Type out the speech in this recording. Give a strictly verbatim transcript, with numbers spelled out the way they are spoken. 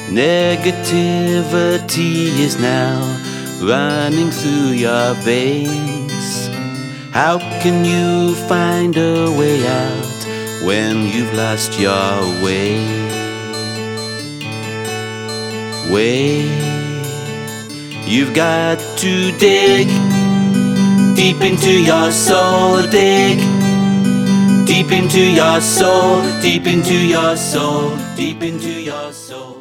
Negativity is now running through your veins. How can you find a way out when you've lost your way? Way. You've got to dig deep into your soul, dig deep into your soul, deep into your soul, deep into your soul.